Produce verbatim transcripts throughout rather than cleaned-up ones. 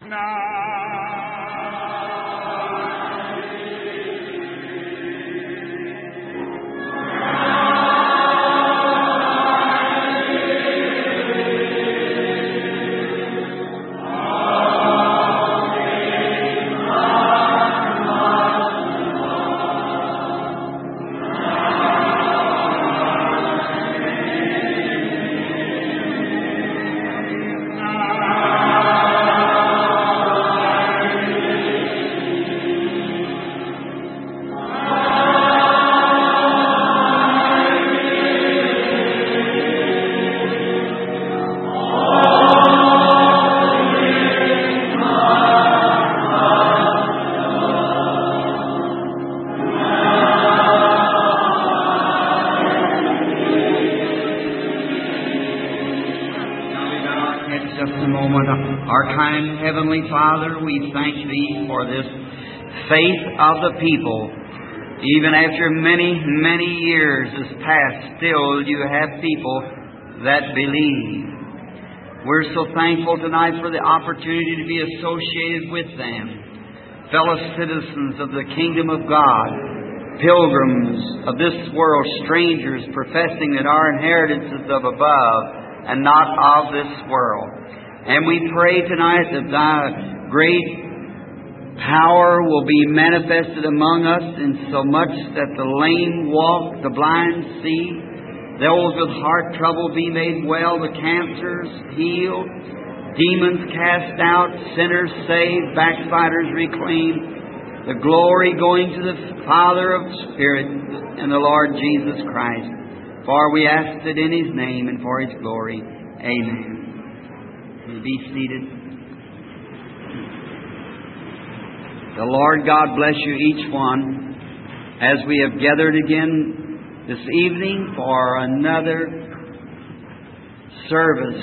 Heavenly Father, we thank Thee for this faith of the people. Even after many, many years has passed, still you have people that believe. We're so thankful tonight for the opportunity to be associated with them, fellow citizens of the kingdom of God, pilgrims of this world, strangers professing that our inheritance is of above and not of this world. And we pray tonight that Thy great power will be manifested among us in so much that the lame walk, the blind see, those with heart trouble be made well, the cancers healed, demons cast out, sinners saved, backsliders reclaimed, the glory going to the Father of spirits and the Lord Jesus Christ. For we ask it in His name and for His glory. Amen. Be seated. The Lord God bless you each one as we have gathered again this evening for another service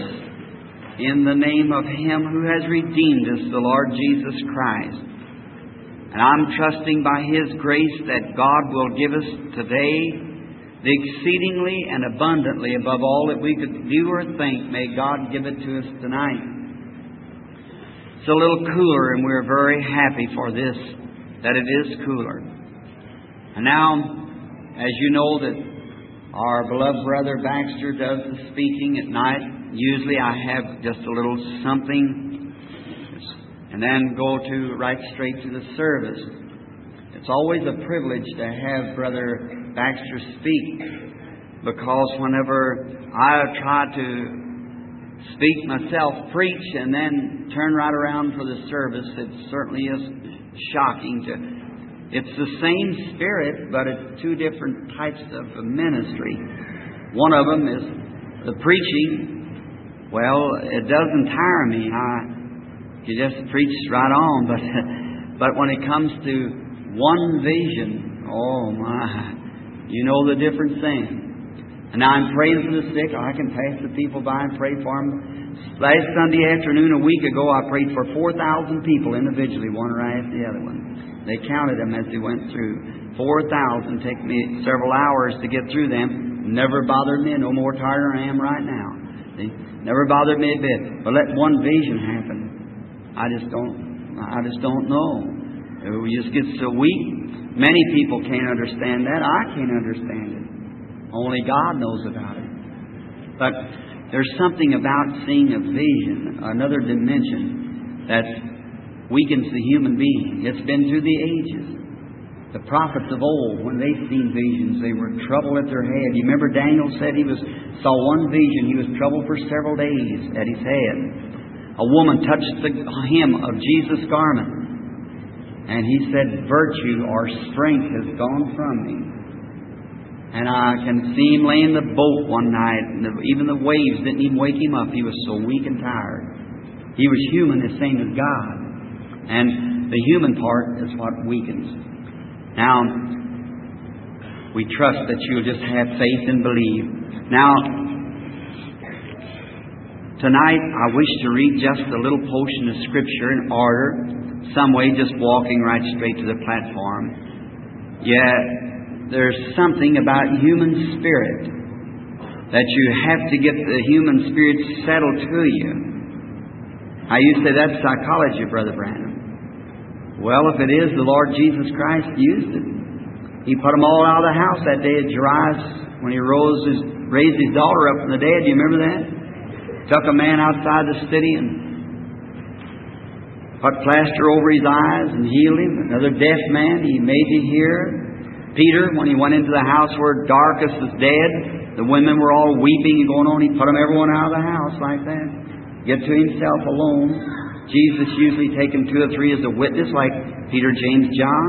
in the name of Him who has redeemed us, the Lord Jesus Christ. And I'm trusting by His grace that God will give us today the exceedingly and abundantly above all that we could do or think. May God give it to us tonight. It's a little cooler, and we're very happy for this, that it is cooler. And now, as you know that our beloved brother Baxter does the speaking at night, usually I have just a little something and then go to right straight to the service. It's always a privilege to have Brother Baxter speak, because whenever I try to speak myself, preach, and then turn right around for the service, it certainly is shocking to... It's the same spirit, but it's two different types of ministry. One of them is the preaching. Well, it doesn't tire me. I you just preach right on, but but when it comes to one vision, oh my... You know the difference then. And now I'm praying for the sick. I can pass the people by and pray for them. Last Sunday afternoon, a week ago, I prayed for four thousand people individually, one right after the other one. They counted them as they went through. four thousand. Take me several hours to get through them. Never bothered me. No more tired than I am right now. They never bothered me a bit. But let one vision happen. I just don't, I just don't know. We just get so weak. Many people can't understand that. I can't understand it. Only God knows about it. But there's something about seeing a vision, another dimension, that weakens the human being. It's been through the ages. The prophets of old, when they seen visions, they were troubled at their head. You remember Daniel said he was saw one vision. He was troubled for several days at his head. A woman touched the hem of Jesus' garment, and he said, virtue or strength has gone from me. And I can see him laying in the boat one night, and the, even the waves didn't even wake him up. He was so weak and tired. He was human, the same as God. And the human part is what weakens. Now, we trust that you'll just have faith and believe. Now, tonight I wish to read just a little portion of Scripture in order, some way just walking right straight to the platform. Yet, there's something about human spirit that you have to get the human spirit settled to you. Now you say that's psychology, Brother Branham. Well, if it is, the Lord Jesus Christ used it. He put them all out of the house that day at Jairus when He rose his, raised his daughter up from the dead. Do you remember that? Took a man outside the city and put plaster over his eyes and healed him. Another deaf man He made to hear. Peter, when he went into the house where Dorcas was dead, the women were all weeping and going on. He put them everyone out of the house like that. Get to Himself alone. Jesus usually taken two or three as a witness, like Peter, James,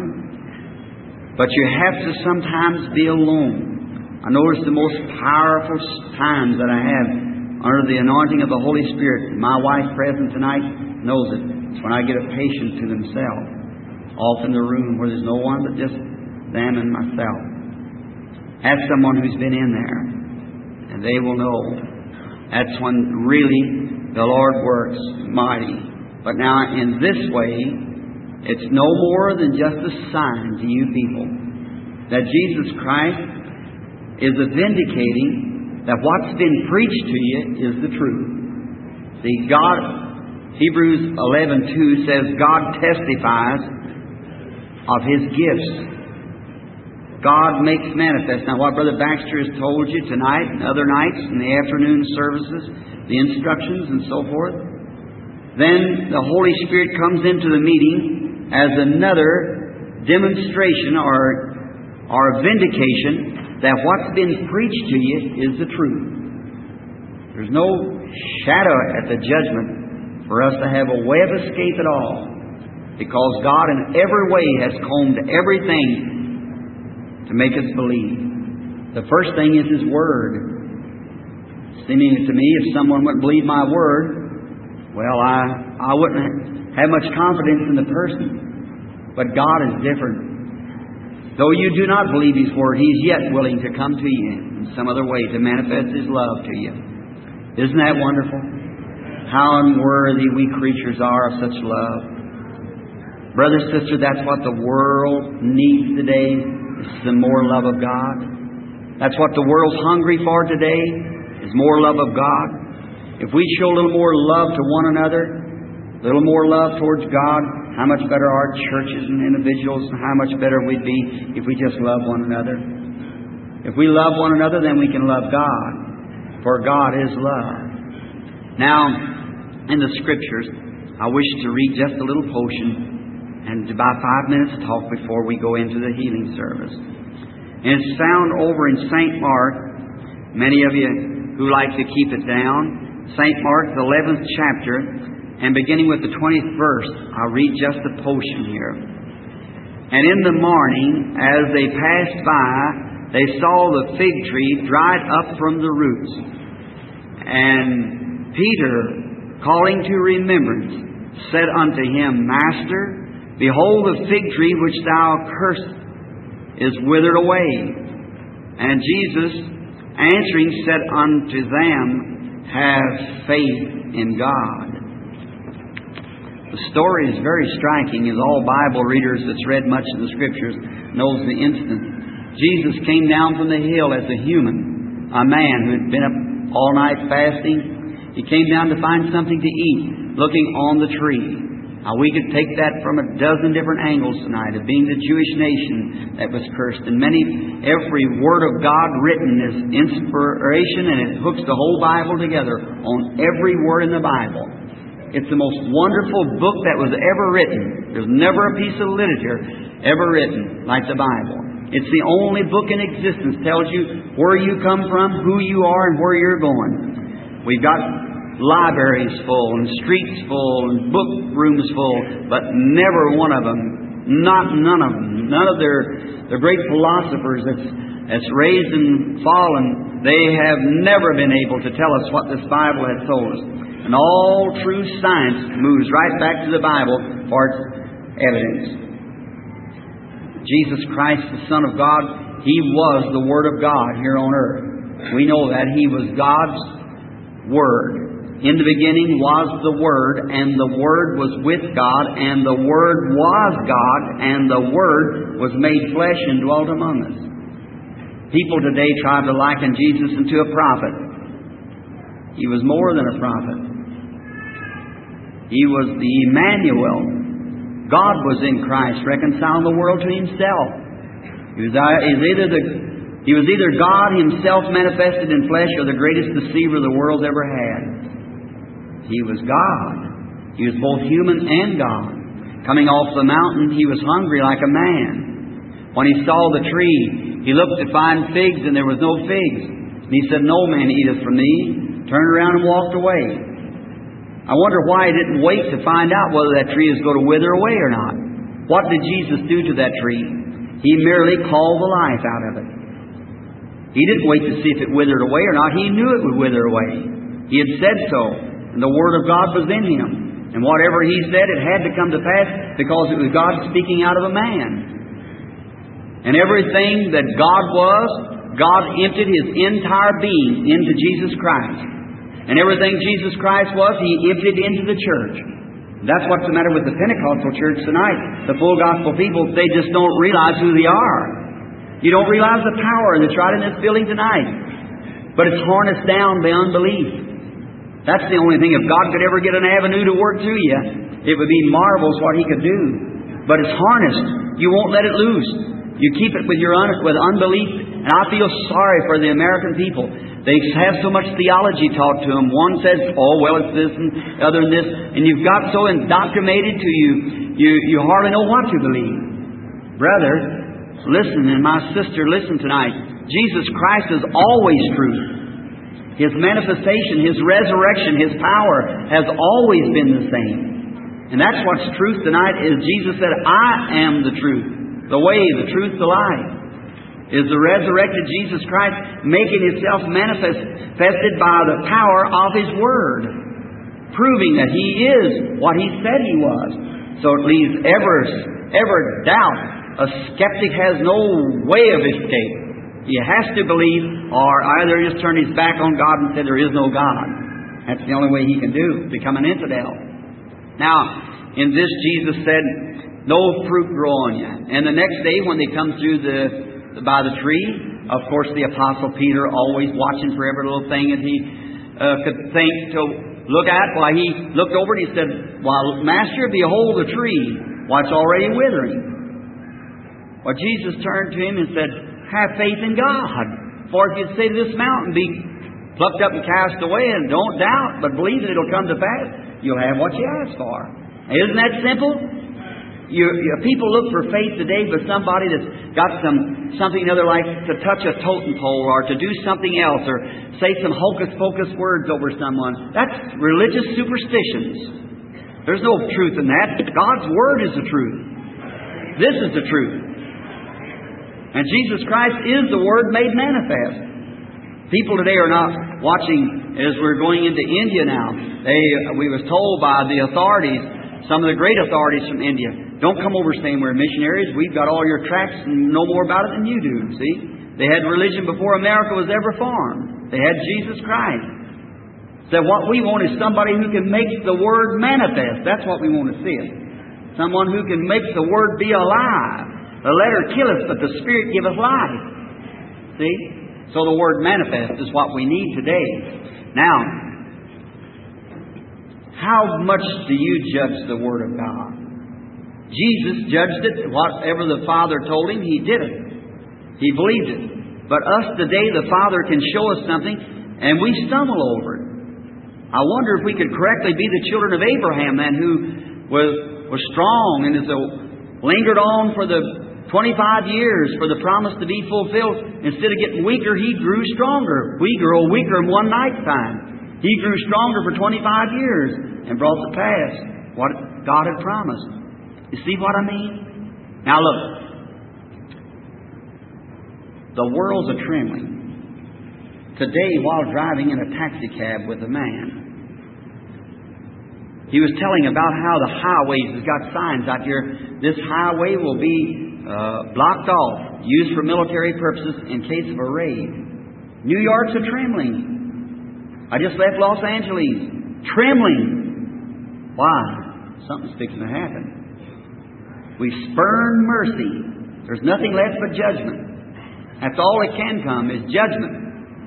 John. But you have to sometimes be alone. I notice the most powerful times that I have under the anointing of the Holy Spirit. My wife present tonight knows it. It's when I get a patient to themselves, off in the room where there's no one but just them and myself. Ask someone who's been in there, and they will know. That's when really the Lord works mighty. But now in this way, it's no more than just a sign to you people that Jesus Christ is vindicating that what's been preached to you is the truth. See, God, Hebrews eleven two says God testifies of His gifts. God makes manifest. Now, what Brother Baxter has told you tonight and other nights in the afternoon services, the instructions and so forth, then the Holy Spirit comes into the meeting as another demonstration or, or vindication that what's been preached to you is the truth. There's no shadow at the judgment for us to have a way of escape at all, because God in every way has combed everything to make us believe. The first thing is His Word. Seeming to me, if someone wouldn't believe my Word, well, I, I wouldn't have much confidence in the person. But God is different. Though you do not believe His Word, He's yet willing to come to you in some other way to manifest His love to you. Isn't that wonderful? How unworthy we creatures are of such love. Brother, sister, that's what the world needs today. It's the more love of God. That's what the world's hungry for today, is more love of God. If we show a little more love to one another, a little more love towards God, how much better our churches and individuals, and how much better we'd be if we just love one another. If we love one another, then we can love God, for God is love. Now, in the Scriptures, I wish to read just a little portion and about five minutes talk before we go into the healing service. And it's found over in Saint Mark. Many of you who like to keep it down, Saint Mark, the eleventh chapter, and beginning with the twentieth verse, I'll read just a portion here. And in the morning, as they passed by, they saw the fig tree dried up from the roots. And Peter, calling to remembrance, said unto him, Master, behold, the fig tree which thou cursed is withered away. And Jesus, answering, said unto them, Have faith in God. The story is very striking, as all Bible readers that's read much of the Scriptures knows the incident. Jesus came down from the hill as a human, a man who had been up all night fasting. He came down to find something to eat, looking on the tree. Now, we could take that from a dozen different angles tonight, of being the Jewish nation that was cursed. And many, every word of God written is inspiration, and it hooks the whole Bible together on every word in the Bible. It's the most wonderful book that was ever written. There's never a piece of literature ever written like the Bible. It's the only book in existence that tells you where you come from, who you are, and where you're going. We've got libraries full and streets full and book rooms full, but never one of them, not none of them, none of their their great philosophers that's, that's raised and fallen, they have never been able to tell us what this Bible has told us. And all true science moves right back to the Bible for its evidence. Jesus Christ, the Son of God, He was the Word of God here on earth. We know that He was God's Word. In the beginning was the Word, and the Word was with God, and the Word was God, and the Word was made flesh and dwelt among us. People today try to liken Jesus into a prophet. He was more than a prophet. He was the Emmanuel. God was in Christ, reconciling the world to Himself. He was, he was either the He was either God Himself manifested in flesh or the greatest deceiver the world's ever had. He was God. He was both human and God. Coming off the mountain, He was hungry like a man. When He saw the tree, He looked to find figs, and there was no figs. And He said, "No man eateth from thee." Turned around and walked away. I wonder why He didn't wait to find out whether that tree is going to wither away or not. What did Jesus do to that tree? He merely called the life out of it. He didn't wait to see if it withered away or not. He knew it would wither away. He had said so, and the Word of God was in Him. And whatever He said, it had to come to pass because it was God speaking out of a man. And everything that God was, God emptied His entire being into Jesus Christ. And everything Jesus Christ was, He emptied into the church. That's what's the matter with the Pentecostal church tonight. The full gospel people, they just don't realize who they are. You don't realize the power that's right in this building tonight. But it's harnessed down by unbelief. That's the only thing. If God could ever get an avenue to work through you, it would be marvelous what He could do. But it's harnessed. You won't let it loose. You keep it with your un- with unbelief. And I feel sorry for the American people. They have so much theology taught to them. One says, "Oh, well, it's this and other than this," and you've got so indoctrinated to you, you you hardly know what to believe. Brother, listen, and my sister, listen tonight. Jesus Christ is always truth. His manifestation, His resurrection, His power has always been the same. And that's what's truth tonight. Is Jesus said, "I am the truth, the way, the truth, the life." Is the resurrected Jesus Christ making Himself manifested by the power of His Word, proving that He is what He said He was. So it leaves ever, ever doubt. A skeptic has no way of escape. He has to believe, or either just turn his back on God and say there is no God. That's the only way he can do, become an infidel. Now, in this Jesus said, "No fruit grow on you." And the next day when they come through the by the tree, of course the Apostle Peter, always watching for every little thing that he uh, could think to look at, why he looked over and he said, "Well, Master, behold the tree, why it's already withering." Well, Jesus turned to him and said, "Have faith in God. For if you say to this mountain, be plucked up and cast away, and don't doubt, but believe that it'll come to pass, you'll have what you ask for." Isn't that simple? You, you, people look for faith today, but somebody that's got some something other, like to touch a totem pole or to do something else or say some hocus-pocus words over someone. That's religious superstitions. There's no truth in that. God's Word is the truth. This is the truth. And Jesus Christ is the Word made manifest. People today are not watching as we're going into India now. They, we was told by the authorities, some of the great authorities from India, "Don't come over saying we're missionaries. We've got all your tracts and know more about it than you do." See? They had religion before America was ever formed. They had Jesus Christ. So what we want is somebody who can make the Word manifest. That's what we want to see. Someone who can make the Word be alive. The letter killeth, but the Spirit giveth life. See? So the Word manifest is what we need today. Now, how much do you judge the Word of God? Jesus judged it. Whatever the Father told Him, He did it. He believed it. But us today, the Father can show us something, and we stumble over it. I wonder if we could correctly be the children of Abraham, then, who was, was strong and is a, lingered on for the twenty-five years for the promise to be fulfilled. Instead of getting weaker, he grew stronger. We grow weaker in one night's time. He grew stronger for twenty-five years and brought to pass what God had promised. You see what I mean? Now look. The world's a trembling. Today, while driving in a taxi cab with a man, he was telling about how the highways has got signs out here. This highway will be uh, blocked off, used for military purposes in case of a raid. New York's a trembling. I just left Los Angeles. Trembling. Why? Something's fixing to happen. We spurn mercy. There's nothing left but judgment. That's all that can come is judgment.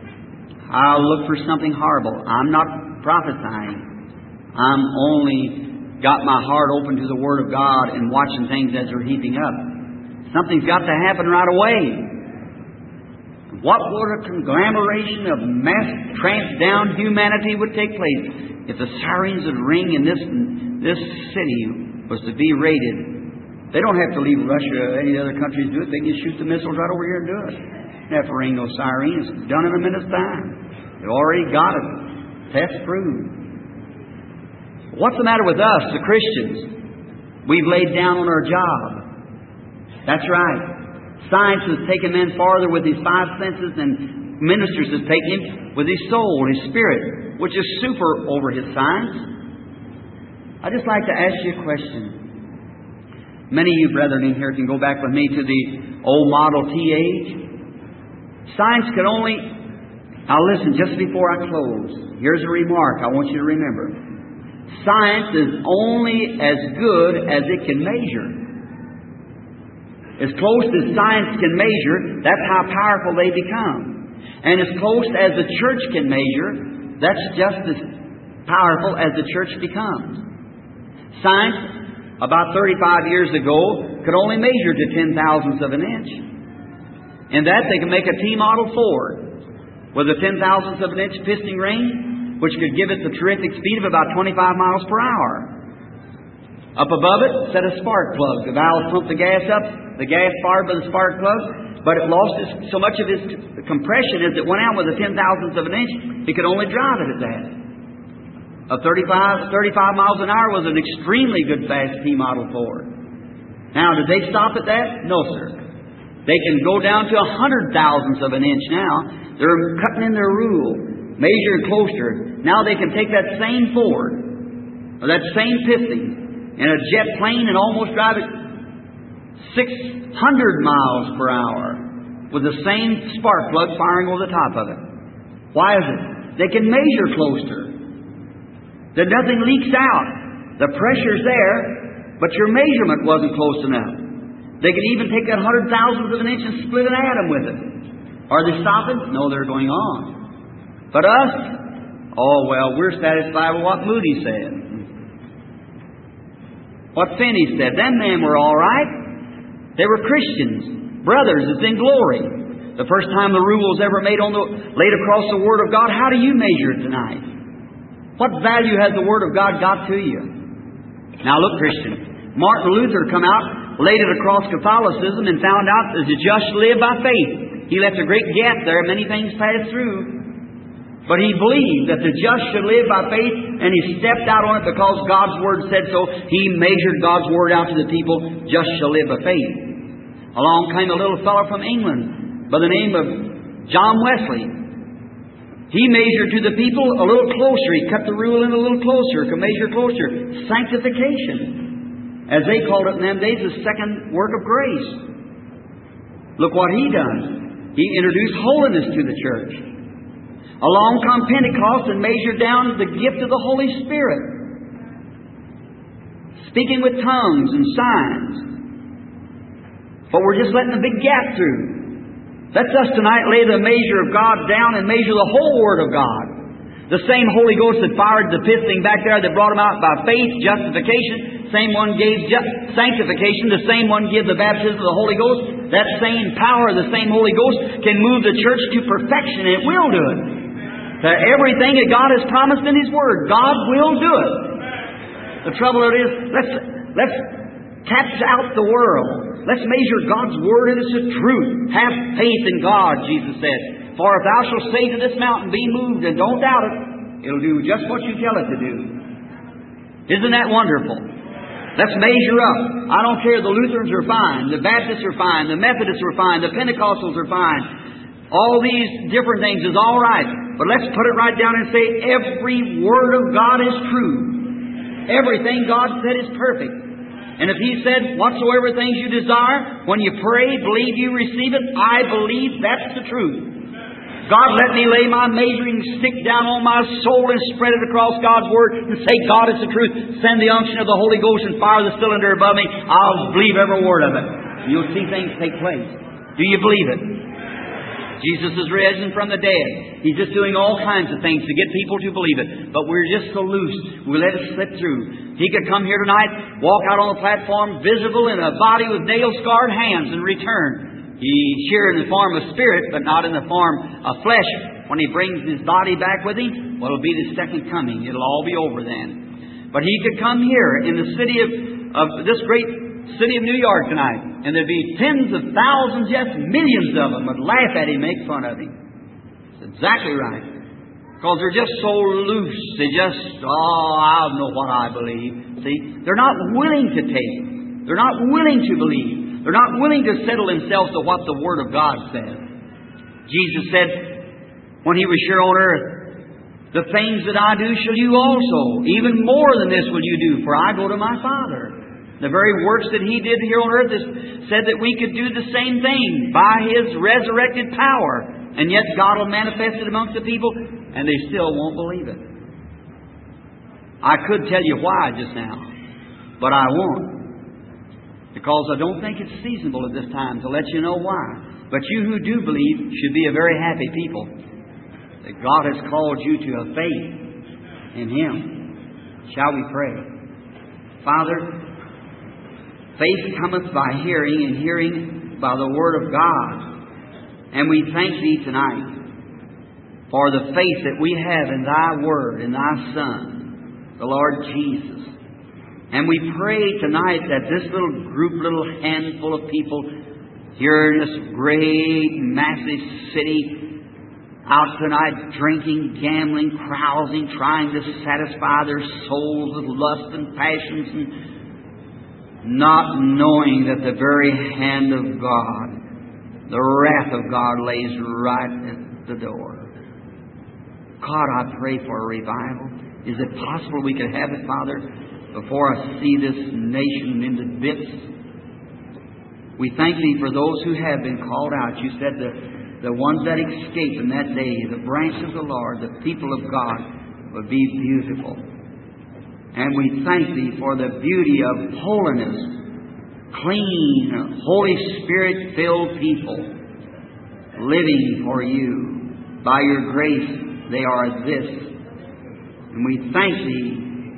I'll look for something horrible. I'm not prophesying. I'm only got my heart open to the Word of God and watching things as they're heaping up. Something's got to happen right away. What would a conglomeration of mass tramp down humanity would take place if the sirens would ring and this this city was to be raided? They don't have to leave Russia or any other countries to do it. They can just shoot the missiles right over here and do it. They don't have to ring those sirens. It's done in a minute's time. They've already got it. Test proved. What's the matter with us, the Christians? We've laid down on our job. That's right. Science has taken men farther with his five senses than ministers have taken him with his soul, his spirit, which is super over his science. I'd just like to ask you a question. Many of you brethren in here can go back with me to the old Model T age. Science could only... Now listen, just before I close, here's a remark I want you to remember. Science is only as good as it can measure. As close as science can measure, that's how powerful they become. And as close as the church can measure, that's just as powerful as the church becomes. Science, about thirty-five years ago, could only measure to ten thousandths of an inch. In that, they can make a T-model Ford with a ten thousandths of an inch piston ring, which could give it the terrific speed of about twenty-five miles per hour. Up above it, set a spark plug. The valve pumped the gas up, the gas fired by the spark plug, but it lost its, so much of its compression as it went out with a ten thousandths of an inch, it could only drive it at that. A thirty-five, thirty-five miles an hour was an extremely good fast T-model Ford. Now, did they stop at that? No, sir. They can go down to a hundred thousandths of an inch now. They're cutting in their rule, measuring closer. Now they can take that same Ford, or that same piston, in a jet plane and almost drive it six hundred miles per hour with the same spark plug firing over the top of it. Why is it? They can measure closer. That nothing leaks out. The pressure's there, but your measurement wasn't close enough. They can even take that hundred thousandth of an inch and split an atom with it. Are they stopping? No, they're going on. But us, oh well, we're satisfied with what Moody said. What Finney said. Them men were all right. They were Christians, brothers that's in glory. The first time the rule was ever made on the laid across the Word of God, how do you measure it tonight? What value has the Word of God got to you? Now look, Christian, Martin Luther come out, laid it across Catholicism, and found out that the just live by faith. He left a great gap there. Many things passed through. But he believed that the just should live by faith, and he stepped out on it because God's Word said so. He measured God's Word out to the people, just shall live by faith. Along came a little fellow from England by the name of John Wesley. He measured to the people a little closer. He cut the rule in a little closer, could measure closer. Sanctification, as they called it in them days, the second work of grace. Look what he done. He introduced holiness to the church. Along come Pentecost and measured down the gift of the Holy Spirit. Speaking with tongues and signs. But we're just letting a big gap through. Let's us tonight lay the measure of God down and measure the whole Word of God. The same Holy Ghost that fired the piston back there that brought them out by faith, justification, same one gave just sanctification, the same one gave the baptism of the Holy Ghost. That same power, the same Holy Ghost can move the church to perfection, and it will do it. To everything that God has promised in His Word, God will do it. The trouble it is, let's let's catch out the world. Let's measure God's Word, and it's the truth. Have faith in God, Jesus said. For if thou shalt say to this mountain, be moved, and don't doubt it, it'll do just what you tell it to do. Isn't that wonderful? Let's measure up. I don't care, the Lutherans are fine, the Baptists are fine, the Methodists are fine, the Pentecostals are fine. All these different things is all right. But let's put it right down and say, every Word of God is true. Everything God said is perfect. And if He said, whatsoever things you desire, when you pray, believe you receive it, I believe that's the truth. God, let me lay my measuring stick down on my soul and spread it across God's Word and say, God is the truth. Send the unction of the Holy Ghost and fire the cylinder above me. I'll believe every word of it. You'll see things take place. Do you believe it? Jesus is risen from the dead. He's just doing all kinds of things to get people to believe it. But we're just so loose. We let it slip through. He could come here tonight, walk out on the platform, visible in a body with nail-scarred hands, and return. He's here in the form of spirit, but not in the form of flesh. When He brings His body back with Him, well, it'll be the second coming. It'll all be over then. But He could come here in the city of, of this great city of New York tonight, and there'd be tens of thousands, yes, millions of them would laugh at Him, make fun of Him. That's exactly right. Because they're just so loose. They just, oh, I don't know what I believe. See, they're not willing to take. They're not willing to believe. They're not willing to settle themselves to what the Word of God says. Jesus said, when He was here on earth, the things that I do shall you also. Even more than this will you do, for I go to my Father. The very works that He did here on earth said that we could do the same thing by His resurrected power. And yet God will manifest it amongst the people, and they still won't believe it. I could tell you why just now, but I won't. Because I don't think it's seasonable at this time to let you know why. But you who do believe should be a very happy people. That God has called you to a faith in Him. Shall we pray? Father, faith cometh by hearing, and hearing by the Word of God. And we thank Thee tonight for the faith that we have in Thy Word, in Thy Son, the Lord Jesus. And we pray tonight that this little group, little handful of people here in this great, massive city, out tonight drinking, gambling, carousing, trying to satisfy their souls with lust and passions, and not knowing that the very hand of God, the wrath of God, lays right at the door. God, I pray for a revival. Is it possible we could have it, Father, before I see this nation into bits? We thank Thee for those who have been called out. You said the, the ones that escape in that day, the branch of the Lord, the people of God, would be beautiful. And we thank Thee for the beauty of holiness. Clean, Holy Spirit-filled people living for You. By Your grace, they are this. And we thank Thee.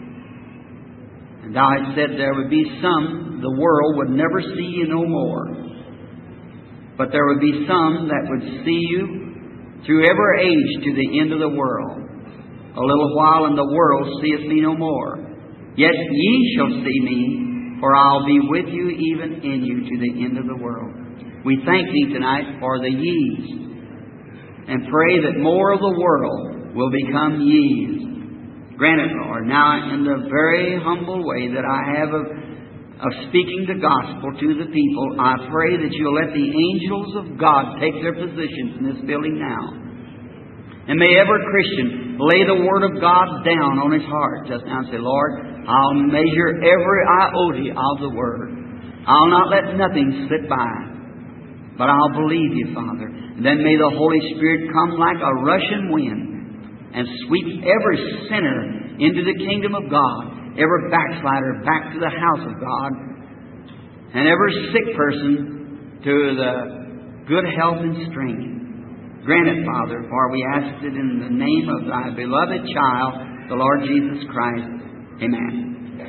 And Thou hast said there would be some, the world would never see You no more. But there would be some that would see You through every age to the end of the world. A little while and the world seeth Me no more. Yet ye shall see Me, for I'll be with you, even in you, to the end of the world. We thank Thee tonight for the ye's, and pray that more of the world will become ye's. Grant it, Lord, now in the very humble way that I have of, of speaking the gospel to the people, I pray that You'll let the angels of God take their positions in this building now. And may every Christian lay the Word of God down on his heart just now and say, Lord, I'll measure every iota of the Word. I'll not let nothing slip by. But I'll believe You, Father. And then may the Holy Spirit come like a rushing wind and sweep every sinner into the kingdom of God, every backslider back to the house of God, and every sick person to the good health and strength. Grant it, Father, for we ask it in the name of Thy beloved child, the Lord Jesus Christ. Amen.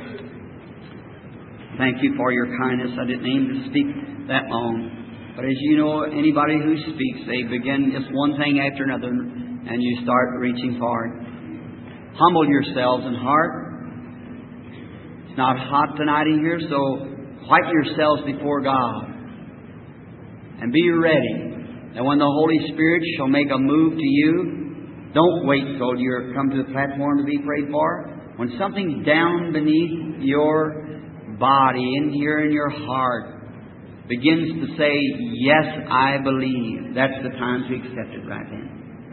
Thank You for Your kindness. I didn't aim to speak that long. But as you know, anybody who speaks, they begin just one thing after another, and you start reaching for it. Humble yourselves in heart. It's not hot tonight in here, so wipe yourselves before God. And be ready. And when the Holy Spirit shall make a move to you, don't wait till you come to the platform to be prayed for. When something's down beneath your body, in here in your heart, begins to say, yes, I believe, that's the time to accept it right then.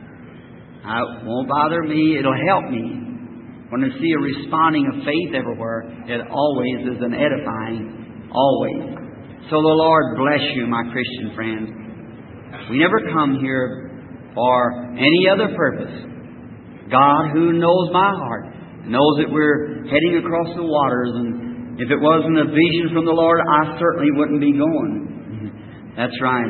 It won't bother me. It'll help me. When I see a responding of faith everywhere, it always is an edifying. Always. So the Lord bless you, my Christian friends. We never come here for any other purpose. God, who knows my heart, knows that we're heading across the waters, and if it wasn't a vision from the Lord, I certainly wouldn't be going. That's right.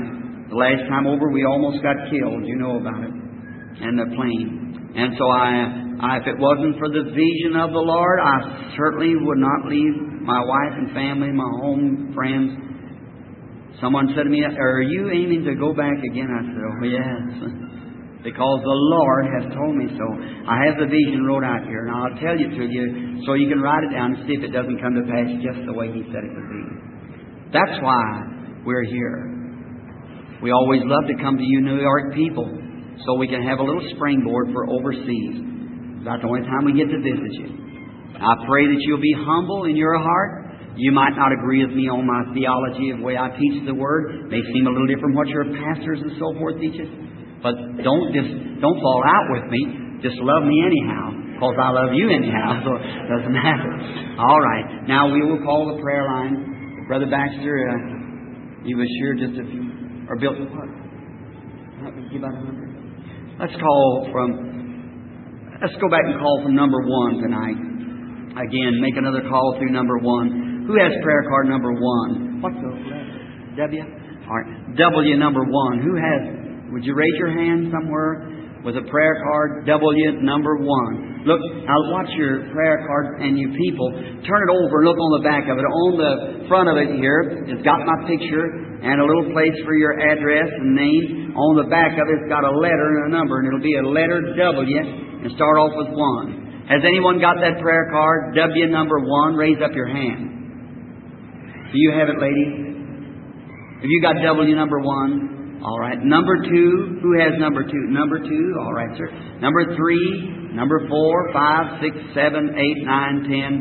The last time over, we almost got killed. You know about it. And the plane. And so I, I, if it wasn't for the vision of the Lord, I certainly would not leave my wife and family, my home, friends. Someone said to me, "Are you aiming to go back again?" I said, "Oh, yes." Because the Lord has told me so. I have the vision wrote out here, and I'll tell it to you so you can write it down and see if it doesn't come to pass just the way He said it would be. That's why we're here. We always love to come to you New York people so we can have a little springboard for overseas. It's about the only time we get to visit you. I pray that you'll be humble in your heart. You might not agree with me on my theology of the way I teach the Word. It may seem a little different from what your pastors and so forth teach us. But don't just don't fall out with me. Just love me anyhow, because I love you anyhow, so it doesn't matter. All right. Now we will call the prayer line. Brother Baxter, uh, he was sure just a few... Or Bill... What? Give out a number. Let's call from... Let's go back and call from number one tonight. Again, make another call through number one. Who has prayer card number one? What's the letter? W? All right. W number one. Who has... Would you raise your hand somewhere with a prayer card, W number one? Look, I'll watch your prayer card and you people. Turn it over and look on the back of it. On the front of it here, it's got my picture and a little place for your address and name. On the back of it, it's got a letter and a number, and it'll be a letter W and start off with one. Has anyone got that prayer card, W number one? Raise up your hand. Do you have it, lady? Have you got W number one? All right. Number two. Who has number two? Number two. All right, sir. Number three. Number four. Five, six, seven, eight, nine, ten.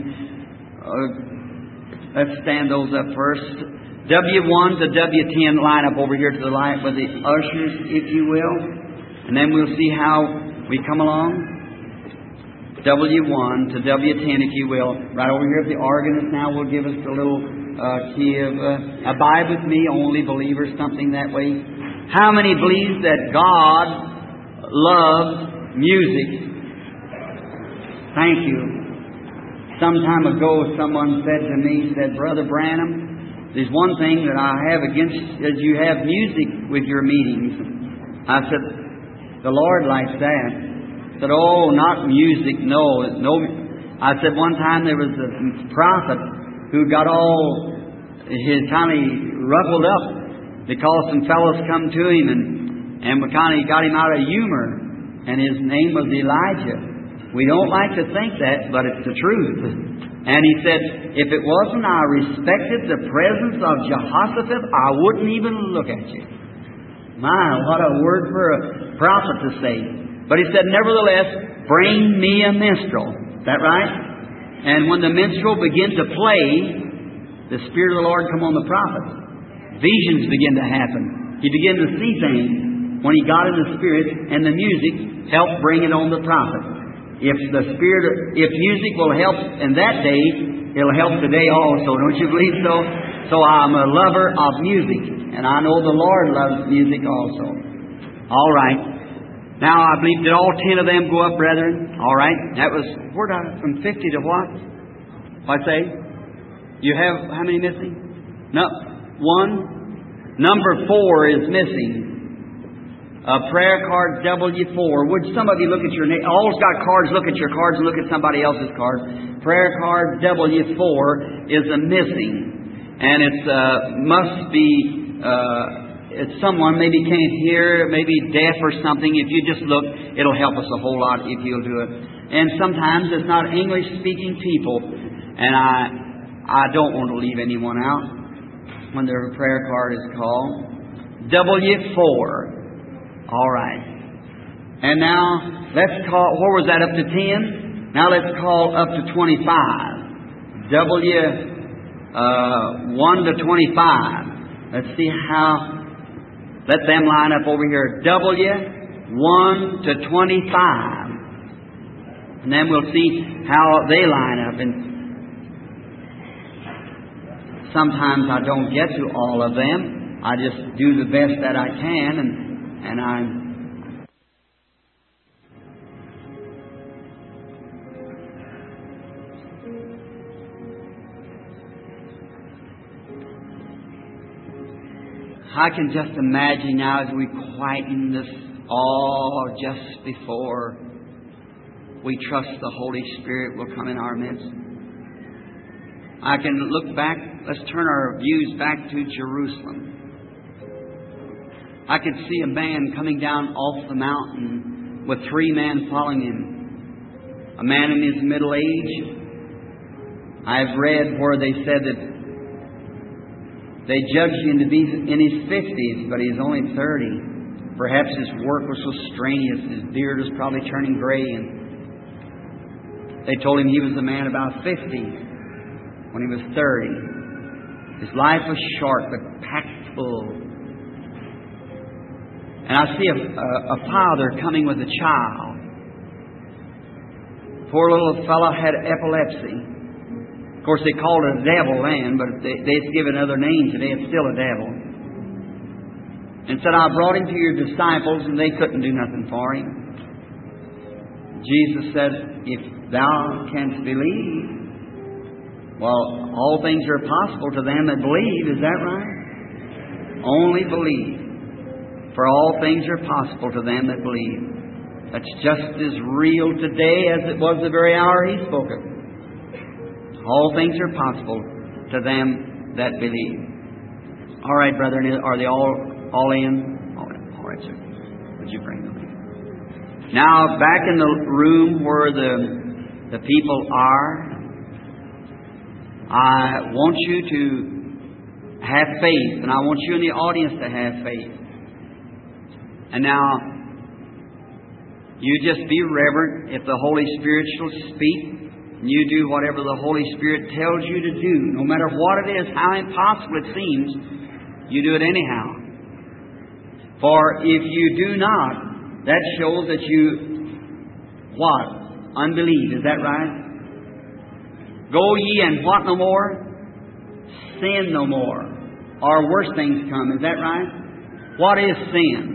Uh, let's stand those up first. W one to W ten line up over here to the light with the ushers, if you will. And then we'll see how we come along. W one to W ten, if you will. Right over here, the organist now will give us the little uh, key of uh, abide with me, only believers, something that way. How many believe that God loves music? Thank you. Some time ago, someone said to me, said, "Brother Branham, there's one thing that I have against is you have music with your meetings." I said, "The Lord likes that." I said, "Oh, not music, no, no." I said, one time there was a prophet who got all his kind of ruffled up because some fellows come to him and, and kind of got him out of humor. And his name was Elijah. We don't like to think that, but it's the truth. And he said, if it wasn't I respected the presence of Jehoshaphat, I wouldn't even look at you. My, what a word for a prophet to say. But he said, nevertheless, bring me a minstrel. Is that right? And when the minstrel began to play, the Spirit of the Lord come on the prophet. Visions begin to happen. He began to see things when he got in the Spirit, and the music helped bring it on the prophet. If the Spirit, if music will help in that day, it'll help today also. Don't you believe so? So I'm a lover of music, and I know the Lord loves music also. All right. Now I believe, did all ten of them go up, brethren? All right. That was, where did I, from fifty to what? What I say? You have, how many missing? No. One. Number four is missing. A prayer card W four. Would some of you look at your name? All's got cards. Look at your cards and look at somebody else's card. Prayer card W four is a missing. And it's uh, must be uh, it's someone maybe can't hear, maybe deaf or something. If you just look, it'll help us a whole lot if you'll do it. And sometimes it's not English-speaking people. And I I don't want to leave anyone out when their prayer card is called. W four. All right. And now, let's call, where was that, up to ten? Now let's call up to twenty-five. W uh, one to twenty-five. Let's see how, let them line up over here. W one to twenty-five. And then we'll see how they line up. And sometimes I don't get to all of them. I just do the best that I can, and and I'm I can just imagine now as we quieten this all just before we trust the Holy Spirit will come in our midst. I can look back, let's turn our views back to Jerusalem. I could see a man coming down off the mountain with three men following him. A man in his middle age. I've read where they said that they judged him to be in his fifties, but he's only thirty. Perhaps his work was so strenuous, his beard was probably turning gray, and they told him he was a man about fifty when he was thirty. His life was short, but packed full. And I see a, a, a father coming with a child. Poor little fellow had epilepsy. Of course, they called it a devil then, but they, they've given other names today. It's still a devil. And said, I brought him to your disciples, and they couldn't do nothing for him. Jesus said, if thou canst believe, well, all things are possible to them that believe. Is that right? Only believe. For all things are possible to them that believe. That's just as real today as it was the very hour He spoke it. All things are possible to them that believe. All right, brethren, are they all all in? All right, all right, sir. Would you bring them in? Now, back in the room where the the people are, I want you to have faith, and I want you in the audience to have faith. And now, you just be reverent. If the Holy Spirit shall speak, you do whatever the Holy Spirit tells you to do. No matter what it is, how impossible it seems, you do it anyhow. For if you do not, that shows that you, what? Unbelief. Is that right? Go ye and what no more? Sin no more. Or worse things come. Is that right? What is sin?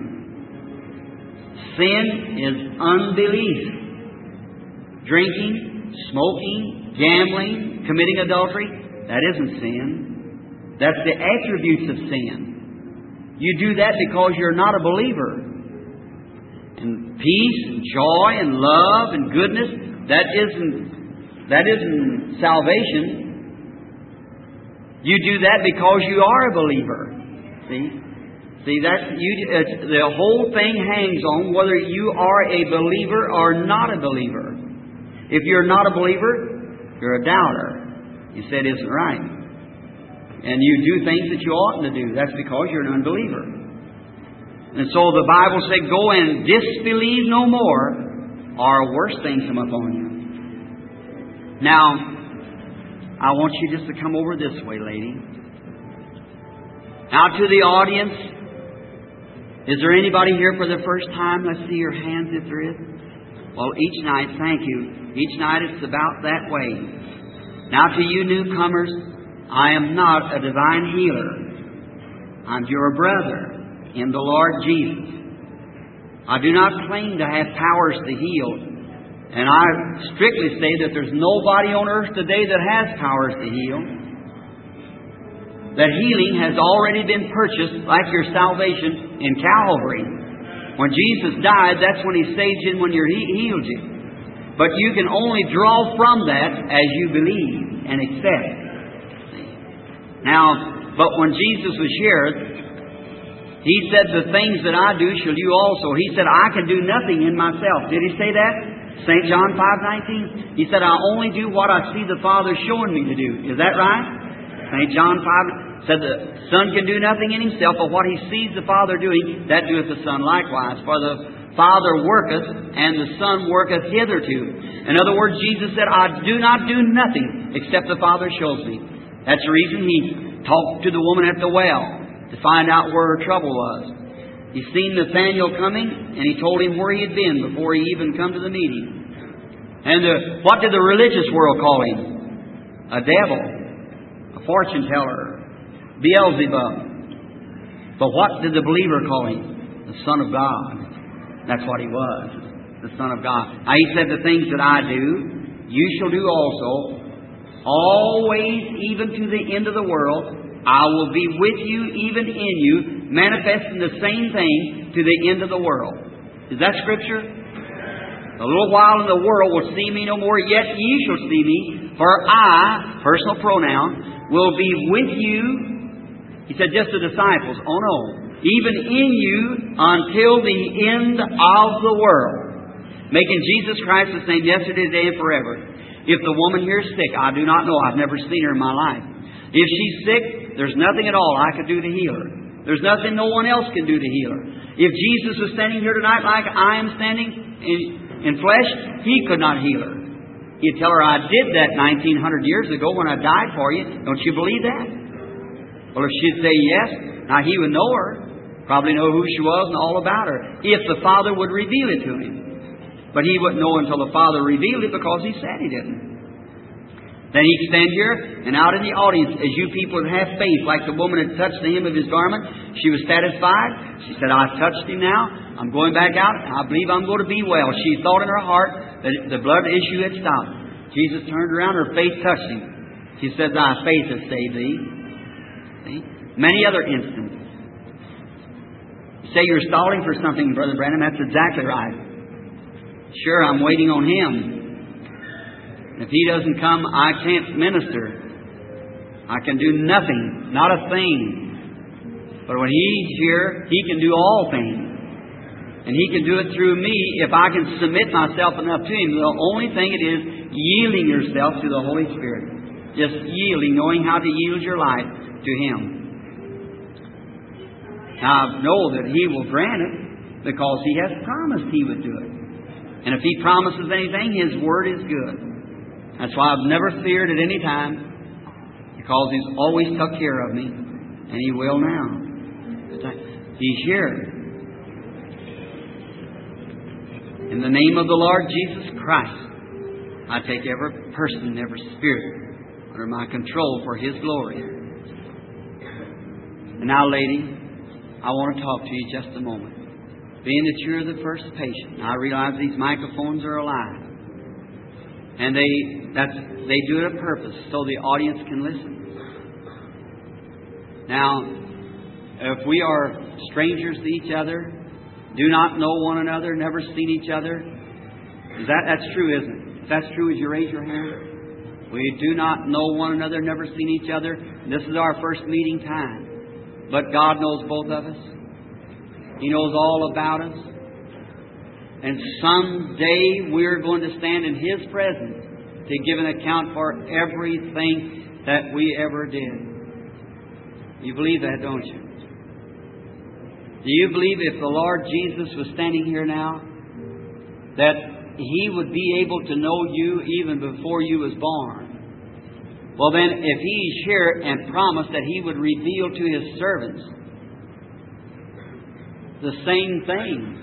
Sin is unbelief. Drinking, smoking, gambling, committing adultery, that isn't sin. That's the attributes of sin. You do that because you're not a believer. And peace, and joy, and love, and goodness, that isn't, that isn't salvation. You do that because you are a believer. See? See, that's, you, it's, the whole thing hangs on whether you are a believer or not a believer. If you're not a believer, you're a doubter. You said it isn't right. And you do things that you oughtn't to do. That's because you're an unbeliever. And so the Bible said, go and disbelieve no more, or worse things come upon you. Now, I want you just to come over this way, lady. Now to the audience, is there anybody here for the first time? Let's see your hands if there is. Well, each night, thank you. Each night it's about that way. Now to you newcomers, I am not a divine healer. I'm your brother in the Lord Jesus. I do not claim to have powers to heal. And I strictly say that there's nobody on earth today that has powers to heal. That healing has already been purchased, like your salvation, in Calvary. When Jesus died, that's when He saved you and when He healed you. But you can only draw from that as you believe and accept. Now, but when Jesus was here, He said, the things that I do shall you also. He said, I can do nothing in myself. Did He say that? Saint John five nineteen. He said, I only do what I see the Father showing me to do. Is that right? Saint John five said the Son can do nothing in Himself, but what He sees the Father doing, that doeth the Son likewise. For the Father worketh, and the Son worketh hitherto. In other words, Jesus said, I do not do nothing except the Father shows me. That's the reason He talked to the woman at the well, to find out where her trouble was. He seen Nathanael coming, and He told him where he had been before he even come to the meeting. And the, what did the religious world call him? A devil, a fortune teller, Beelzebub. But what did the believer call him? The Son of God. That's what he was, the Son of God. Now He said, the things that I do, you shall do also, always, even to the end of the world. I will be with you, even in you, manifesting the same thing to the end of the world. Is that Scripture? A little while and the world will see me no more, yet ye shall see me, for I, personal pronoun, will be with you. He said just the disciples. Oh no. Even in you until the end of the world. Making Jesus Christ the same yesterday, today, and forever. If the woman here is sick, I do not know. I've never seen her in my life. If she's sick, there's nothing at all I could do to heal her. There's nothing no one else can do to heal her. If Jesus was standing here tonight like I am standing in, in flesh, He could not heal her. You'd tell her, I did that nineteen hundred years ago when I died for you. Don't you believe that? Well, if she'd say yes, now He would know her. Probably know who she was and all about her. If the Father would reveal it to Him. But He wouldn't know until the Father revealed it, because He said He didn't. Then He'd stand here and out in the audience, as you people that have faith, like the woman had touched the hem of His garment. She was satisfied. She said, I've touched Him now. I'm going back out. I believe I'm going to be well. She thought in her heart that the blood issue had stopped. Jesus turned around. Her faith touched Him. She said, thy faith has saved thee. See? Many other instances. You say you're stalling for something, Brother Branham. That's exactly right. Sure, I'm waiting on Him. If He doesn't come, I can't minister. I can do nothing, not a thing. But when He's here, He can do all things. And He can do it through me if I can submit myself enough to Him. The only thing it is, yielding yourself to the Holy Spirit. Just yielding, knowing how to yield your life to Him. Now, I know that He will grant it, because He has promised He would do it. And if He promises anything, His Word is good. That's why I've never feared at any time, because He's always took care of me, and He will now. He's here. In the name of the Lord Jesus Christ, I take every person, every spirit under my control for His glory. And now, lady, I want to talk to you just a moment. Being that you're the first patient, I realize these microphones are alive. And they that's they do it on purpose so the audience can listen. Now, if we are strangers to each other, do not know one another, never seen each other, is that that's true, isn't it? If that's true, would you raise your hand? We do not know one another, never seen each other. This is our first meeting time. But God knows both of us. He knows all about us. And someday we're going to stand in His presence to give an account for everything that we ever did. You believe that, don't you? Do you believe if the Lord Jesus was standing here now, that He would be able to know you even before you was born? Well then, if He's here and promised that He would reveal to His servants the same thing,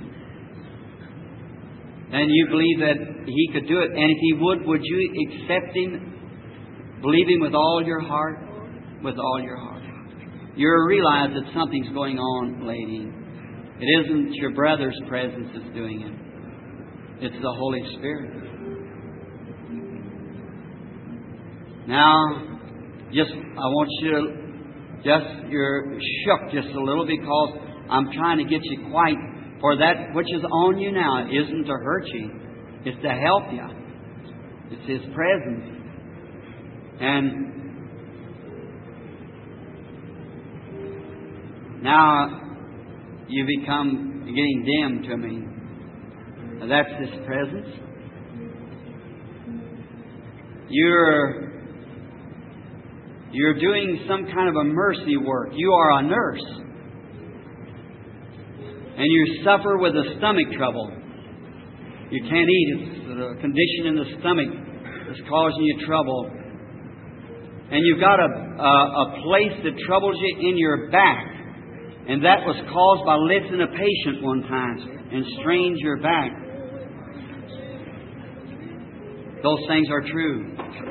then you believe that He could do it. And if He would, would you accept Him? Believe Him with all your heart? With all your heart. You realize that something's going on, lady. It isn't your brother's presence that's doing it. It's the Holy Spirit. Now, just I want you to just you're shook just a little, because I'm trying to get you quiet. For that which is on you now isn't to hurt you. It's to help you. It's His presence. And now you become getting dim to me. That's His presence. You're You're doing some kind of a mercy work. You are a nurse. And you suffer with a stomach trouble. You can't eat. It's a condition in the stomach that's causing you trouble. And you've got a, a, a place that troubles you in your back. And that was caused by lifting a patient one time and strained your back. Those things are true.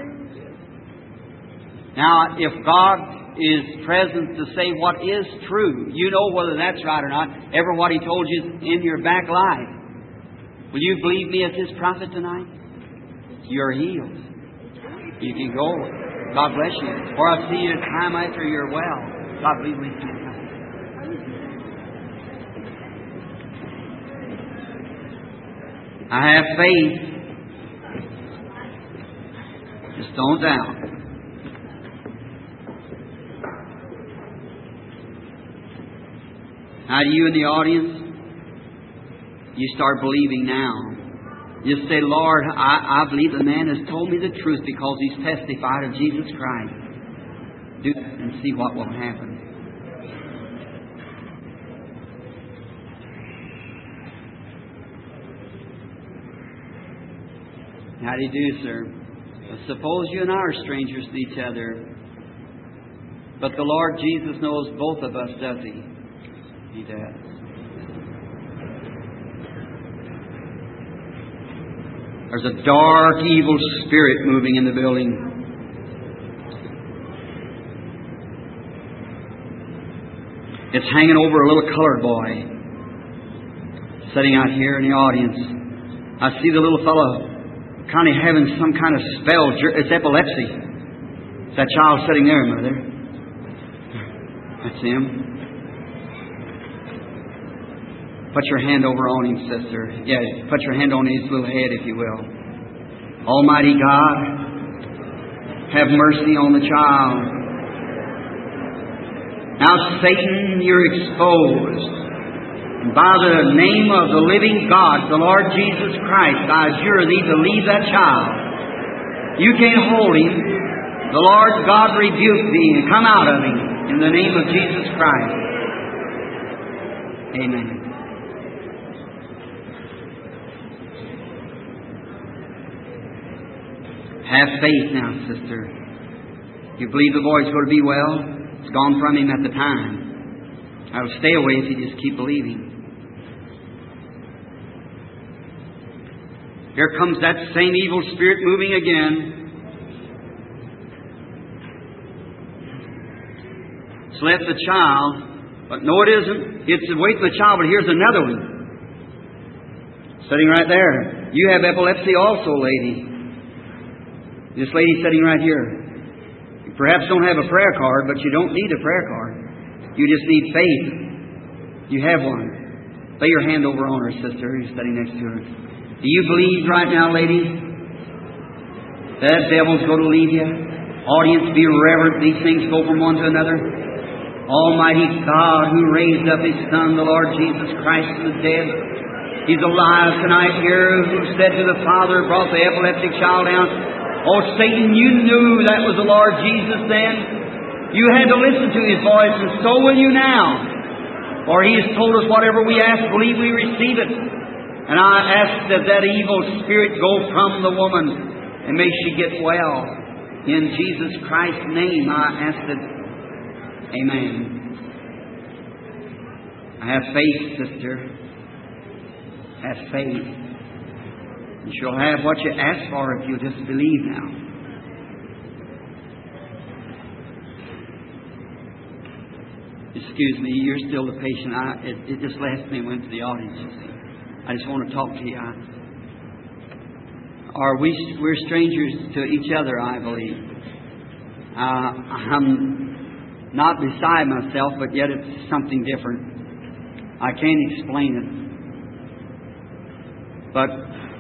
Now, if God is present to say what is true, you know whether that's right or not. Ever what He told you in your back life. Will you believe me as His prophet tonight? You're healed. You can go. God bless you. Or I'll see you at time after you're well. God be with you. I have faith. Just don't doubt. Now, you in the audience, you start believing now. Just say, Lord, I, I believe the man has told me the truth because he's testified of Jesus Christ. Do that and see what will happen. How do you do, sir? Well, suppose you and I are strangers to each other. But the Lord Jesus knows both of us, does He? He does. There's a dark, evil spirit moving in the building. It's hanging over a little colored boy sitting out here in the audience. I see the little fellow kind of having some kind of spell. It's epilepsy. It's that child sitting there, Mother. That's him. Put your hand over on him, sister. Yeah, put your hand on his little head, if you will. Almighty God, have mercy on the child. Now, Satan, you're exposed. And by the name of the living God, the Lord Jesus Christ, I adjure thee to leave that child. You can't hold him. The Lord God rebuke thee and come out of him in the name of Jesus Christ. Amen. Have faith now, sister. You believe the boy's going to be well? It's gone from him at the time. I'll stay away if you just keep believing. Here comes that same evil spirit moving again. It's left the child, but no, it isn't. It's away from the child, but here's another one. Sitting right there. You have epilepsy also, lady. This lady sitting right here. You perhaps don't have a prayer card, but you don't need a prayer card. You just need faith. You have one. Lay your hand over on her, sister, who's sitting next to her. Do you believe right now, lady, that devil's going to leave you? Audience, be reverent. These things go from one to another. Almighty God, who raised up His Son, the Lord Jesus Christ, from the dead. He's alive tonight here, who said to the Father, brought the epileptic child down. Oh, Satan, you knew that was the Lord Jesus then. You had to listen to His voice, and so will you now. For He has told us whatever we ask, believe we receive it. And I ask that that evil spirit go from the woman, and may she get well. In Jesus Christ's name, I ask it. Amen. I have faith, sister. Have faith. And she'll have what you ask for if you just believe now. Excuse me, you're still the patient. I, it, it just left me and went to the audience, you see. I just want to talk to you. I, are we, we're strangers to each other, I believe. Uh, I'm not beside myself, but yet it's something different. I can't explain it. But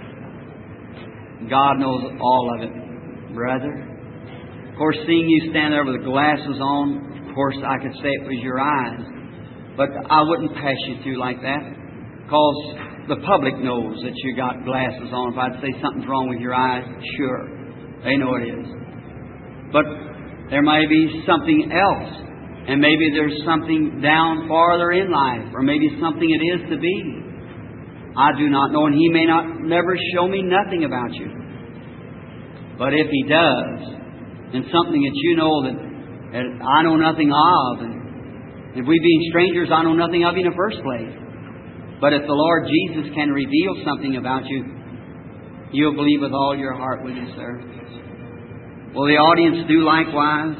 God knows all of it, brother. Of course, seeing you stand there with the glasses on, of course, I could say it was your eyes. But I wouldn't pass you through like that, because the public knows that you got glasses on. If I'd say something's wrong with your eyes, sure, they know it is. But there may be something else, and maybe there's something down farther in life, or maybe something it is to be. I do not know, and He may not never show me nothing about you. But if He does, and something that you know that, that I know nothing of, and if we being strangers, I know nothing of you in the first place. But if the Lord Jesus can reveal something about you, you'll believe with all your heart, will you, sir? Will the audience do likewise?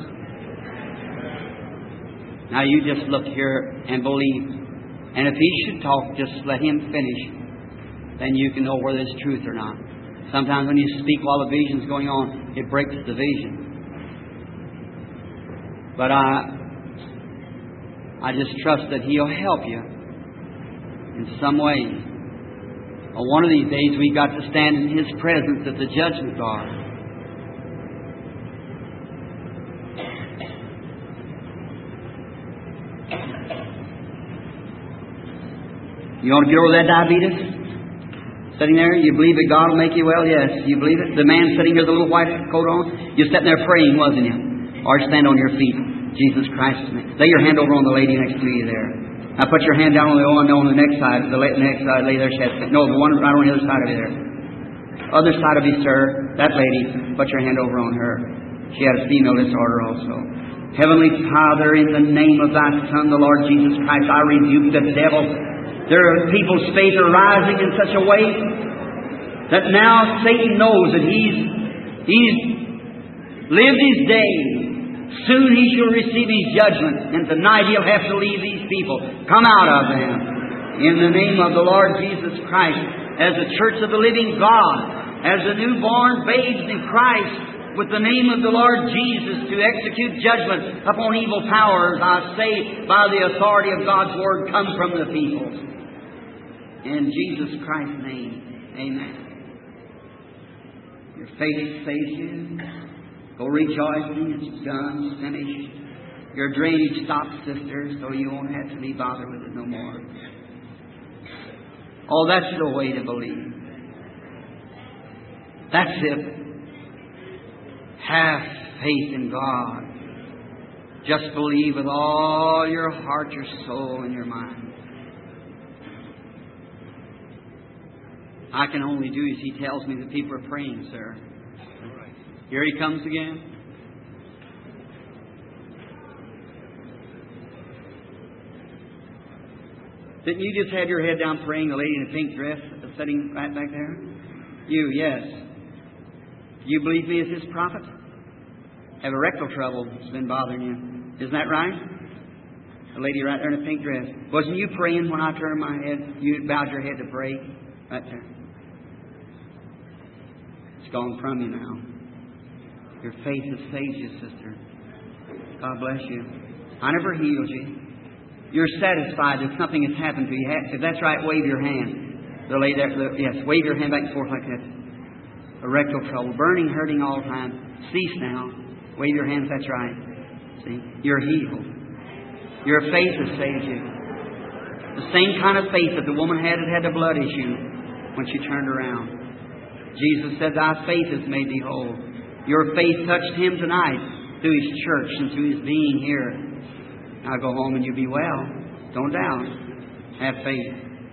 Now you just look here and believe. And if he should talk, just let him finish. Then you can know whether it's truth or not. Sometimes when you speak while the vision's going on, it breaks the vision. But I, I just trust that He'll help you in some way. Well, one of these days we've got to stand in His presence at the judgment bar. You want to get over that diabetes? Sitting there, you believe that God will make you well? Yes, you believe it? The man sitting here with the little white coat on, you're sitting there praying, wasn't you? Or stand on your feet. Jesus Christ's name. Lay your hand over on the lady next to you there. Now put your hand down on the one on the next side. The next side, lay there. She has, no, the one right on the other side of you there. Other side of you, sir. That lady, put your hand over on her. She had a female disorder also. Heavenly Father, in the name of Thy Son, the Lord Jesus Christ, I rebuke the devil. There are people's faith are rising in such a way that now Satan knows that he's he's lived his day. Soon he shall receive his judgment, and tonight he'll have to leave these people. Come out of them. In the name of the Lord Jesus Christ, as the church of the living God, as the newborn babes in Christ, with the name of the Lord Jesus to execute judgment upon evil powers, I say, by the authority of God's Word, come from the people. In Jesus Christ's name, amen. Your faith saves you. Go rejoicing, it's done, it's finished. Your drainage stops, sister, so you won't have to be bothered with it no more. Oh, that's the way to believe. That's it. Have faith in God. Just believe with all your heart, your soul, and your mind. I can only do as He tells me that people are praying, sir. Here he comes again. Didn't you just have your head down praying, the lady in a pink dress sitting right back there? You, yes. You believe me as His prophet? Have erectile trouble that's been bothering you. Isn't that right? The lady right there in a pink dress. Wasn't you praying when I turned my head? You bowed your head to pray? Right there. It's gone from you now. Your faith has saved you, sister. God bless you. I never healed you. You're satisfied that something has happened to you. If that's right, wave your hand. The lady there, the, yes, wave your hand back and forth like that. Erectile trouble, burning, hurting all the time. Cease now. Wave your hands. That's right. See, you're healed. Your faith has saved you. The same kind of faith that the woman had that had the blood issue when she turned around. Jesus said, "Thy faith has made thee whole." Your faith touched Him tonight through His church and through His being here. Now go home and you'll be well. Don't doubt. Have faith.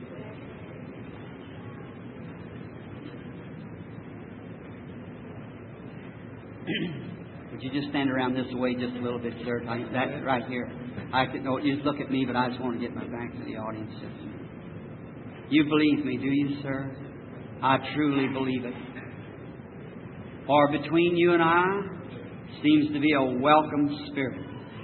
Would you just stand around this way just a little bit, sir? That right here. I could, no, you just look at me, but I just want to get my back to the audience. You believe me, do you, sir? I truly believe it. For between you and I seems to be a welcome spirit.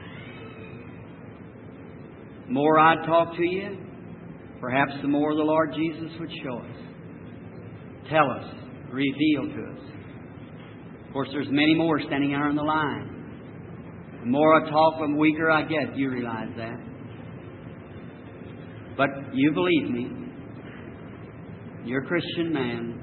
The more I talk to you, perhaps the more the Lord Jesus would show us. Tell us. Reveal to us. Of course, there's many more standing there on the line. The more I talk, the weaker I get. You realize that. But you believe me. You're a Christian man.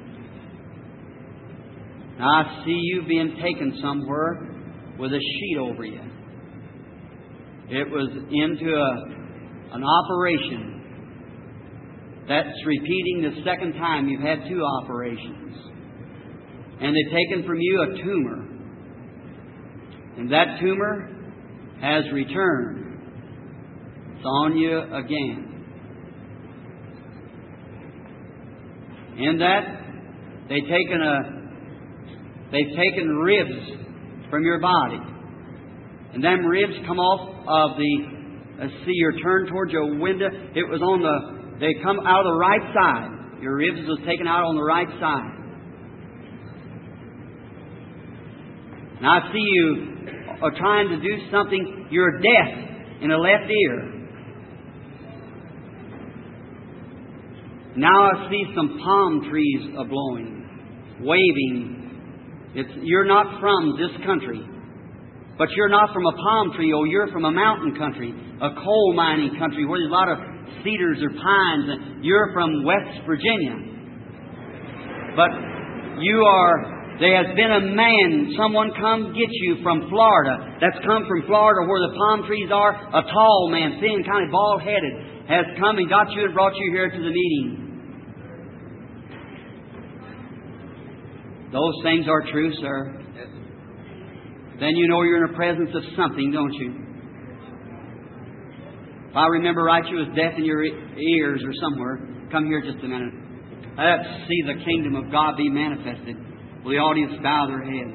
Now I see you being taken somewhere with a sheet over you. It was into a, an operation. That's repeating the second time you've had two operations. And they've taken from you a tumor. And that tumor has returned. It's on you again. In that, they've taken a they've taken ribs from your body. And them ribs come off of the let's see, you're turned towards your window. It was on the they come out of the right side. Your ribs was taken out on the right side. Now I see you are trying to do something. You're deaf in the left ear. Now I see some palm trees a-blowing, waving. It's, you're not from this country. But you're not from a palm tree. Oh, you're from a mountain country, a coal mining country where there's a lot of cedars or pines. You're from West Virginia. But you are... There has been a man, someone come get you from Florida, that's come from Florida where the palm trees are, a tall man, thin, kind of bald-headed, has come and got you and brought you here to the meeting. Those things are true, sir. Then you know you're in the presence of something, don't you? If I remember right, you was deaf in your ears or somewhere. Come here just a minute. Let's see the kingdom of God be manifested. Will the audience bow their heads?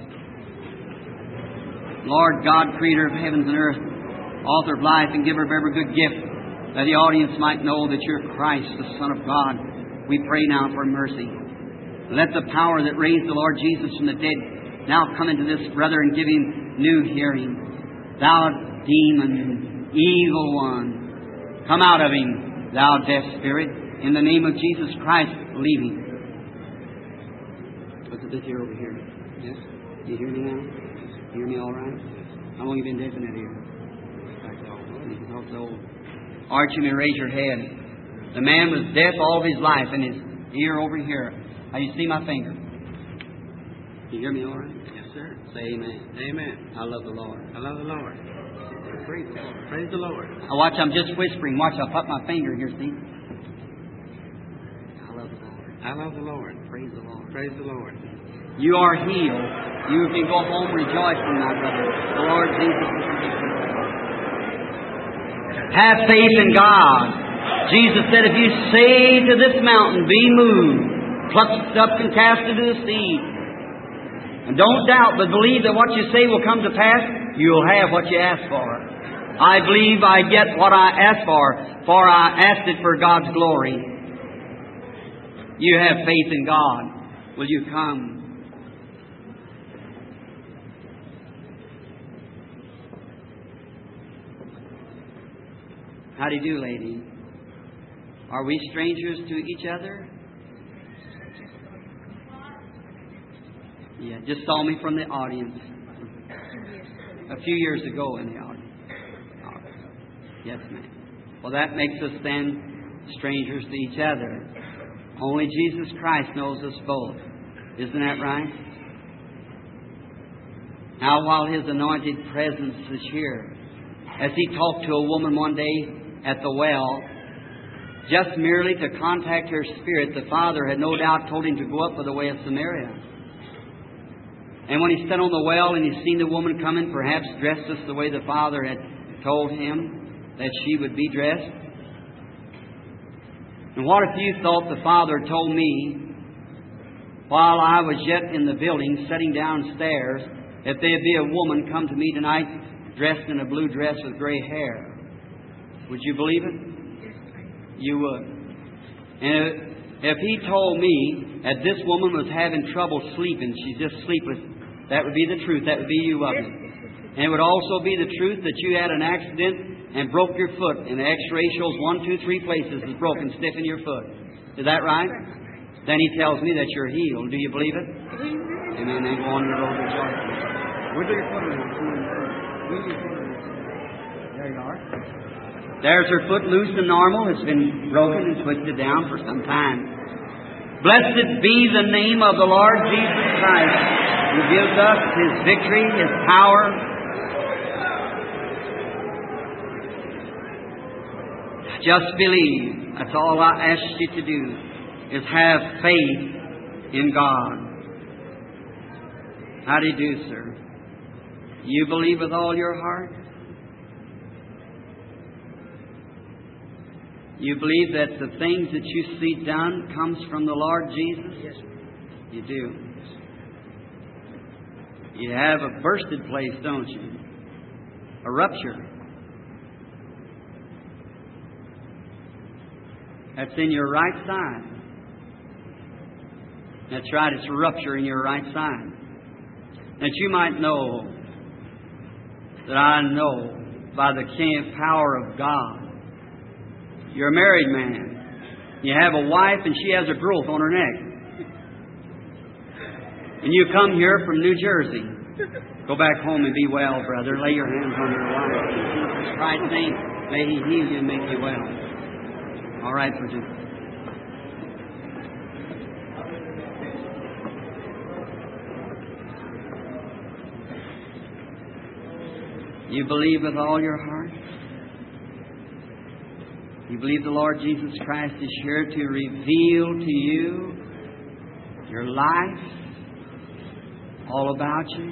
Lord God, creator of heavens and earth, author of life and giver of every good gift, that the audience might know that you're Christ, the Son of God. We pray now for mercy. Let the power that raised the Lord Jesus from the dead now come into this brother and give him new hearing. Thou demon, evil one, come out of him, thou deaf spirit. In the name of Jesus Christ, leave him. What's this here over here? Yes? You hear me now? You hear me all right? How long have you been deaf in that ear? You can talk so old. Arch, you may raise your head. The man was deaf all of his life, and his ear over here. Now you see my finger. You hear me all right? Yes, sir. Say amen. Amen. I love the Lord. I love the Lord. Praise the Lord. Praise the Lord. Now watch, I'm just whispering. Watch, I'll put my finger here, see? I love the Lord. I love the Lord. Praise the Lord. Praise the Lord. You are healed. You can go home rejoicing, my brother. The Lord Jesus is with you. Have faith in God. Jesus said, if you say to this mountain, be moved, plucked up and cast into the sea, and don't doubt, but believe that what you say will come to pass, you'll have what you ask for. I believe I get what I ask for, for I asked it for God's glory. You have faith in God. Will you come? How do you do, lady? Are we strangers to each other? Yeah, just saw me from the audience. A few years ago in the audience. Yes, ma'am. Well, that makes us then strangers to each other. Only Jesus Christ knows us both. Isn't that right? Now, while His anointed presence is here, as He talked to a woman one day at the well, just merely to contact her spirit, the Father had no doubt told Him to go up by the way of Samaria. And when He stood on the well and He seen the woman coming, perhaps dressed just the way the Father had told Him that she would be dressed. And what if you thought the Father told me, while I was yet in the building, sitting downstairs, that there'd be a woman come to me tonight dressed in a blue dress with gray hair? Would you believe it? You would. And if He told me that this woman was having trouble sleeping, she's just sleepless, that would be the truth. That would be you of it. And it would also be the truth that you had an accident and broke your foot, and the X-ray shows one, two, three places is broken, stiff in your foot. Is that right? Then He tells me that you're healed. Do you believe it? Amen. Then go on your road rejoicing. Where's your foot? There you are. There's her foot loose and normal. It's been broken and twisted down for some time. Blessed be the name of the Lord Jesus Christ, who gives us His victory, His power. Just believe. That's all I ask you to do, is have faith in God. How do you do, sir? You believe with all your heart? You believe that the things that you see done comes from the Lord Jesus? Yes. You do. You have a bursted place, don't you? A rupture. That's in your right side. That's right, it's a rupture in your right side. That you might know that I know by the power of God. You're a married man. You have a wife and she has a growth on her neck. And you come here from New Jersey. Go back home and be well, brother. Lay your hands on your wife. In Jesus Christ's name, may He heal you and make you well. All right, Virginia. You believe with all your heart? You believe the Lord Jesus Christ is here to reveal to you your life, all about you?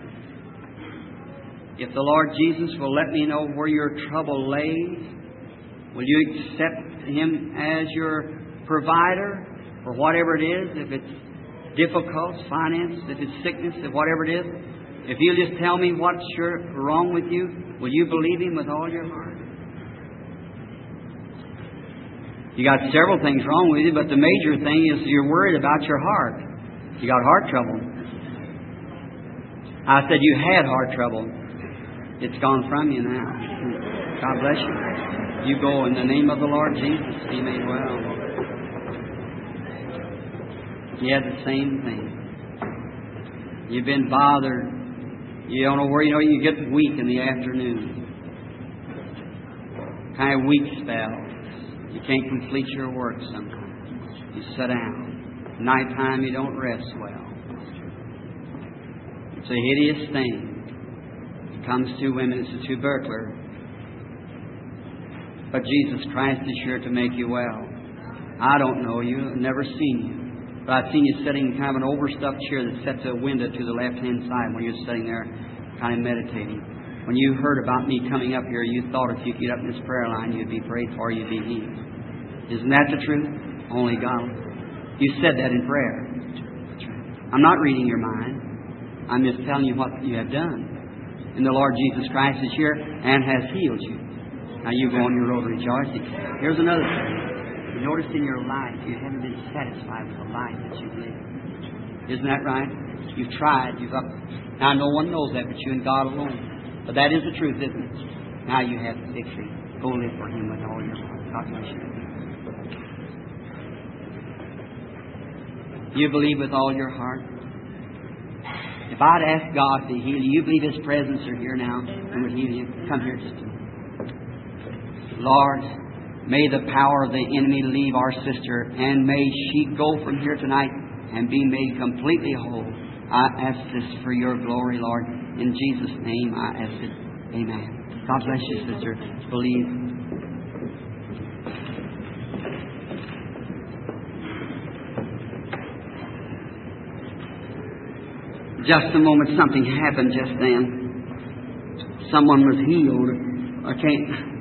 If the Lord Jesus will let me know where your trouble lays, will you accept Him as your provider for whatever it is? If it's difficult, finance, if it's sickness, if whatever it is, if you'll just tell me what's your, wrong with you, will you believe Him with all your heart? You got several things wrong with you, but the major thing is you're worried about your heart. You got heart trouble. I said you had heart trouble. It's gone from you now. God bless you. You go in the name of the Lord Jesus. Be made well. You had the same thing. You've been bothered. You don't know where you know you get weak in the afternoon. Kind of weak spells. You can't complete your work sometimes. You sit down. Nighttime you don't rest well. It's a hideous thing. It comes to women, it's a tubercular. But Jesus Christ is sure to make you well. I don't know you. I've never seen you. But I've seen you sitting in kind of an overstuffed chair that sets a window to the left-hand side when you're sitting there kind of meditating. When you heard about me coming up here, you thought if you get up in this prayer line, you'd be prayed for, you'd be healed. Isn't that the truth? Only God. You said that in prayer. I'm not reading your mind. I'm just telling you what you have done. And the Lord Jesus Christ is here and has healed you. Now you go on your road rejoicing. Here's another thing. You noticed in your life you haven't been satisfied with the life that you've lived. Isn't that right? You've tried. You've up. Now no one knows that but you and God alone. But that is the truth, isn't it? Now you have the victory. Go live for Him with all your heart. God bless you. You believe with all your heart? If I'd ask God to heal you, you believe His presence are here now and would heal you? Come here just a minute. Lord, may the power of the enemy leave our sister, and may she go from here tonight and be made completely whole. I ask this for your glory, Lord. In Jesus' name I ask it. Amen. God bless you, sister. Believe. Just a moment, something happened just then. Someone was healed. I can't...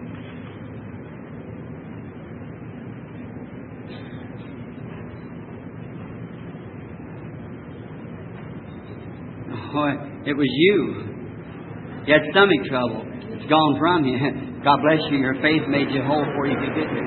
Oh, it was you. You had stomach trouble. It's gone from you. God bless you. Your faith made you whole before you could get there.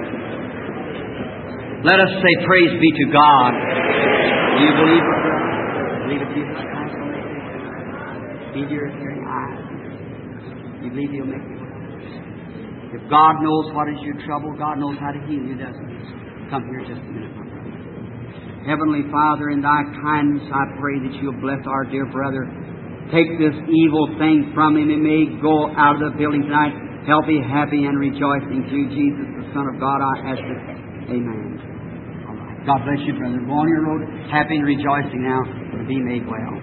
Let us say praise be to God. Do you believe it? Believe it, Jesus Christ will make you well. Be your hearing eyes. You believe He'll make you well. If God knows what is your trouble, God knows how to heal you, doesn't He? Come here just a minute, my brother. Heavenly Father, in Thy kindness, I pray that You'll bless our dear brother. Take this evil thing from him and may go out of the building tonight healthy, happy, and rejoicing through Jesus, the Son of God. I ask it. Amen. All right. God bless you, brother. Go on your road, happy and rejoicing now, and be made well.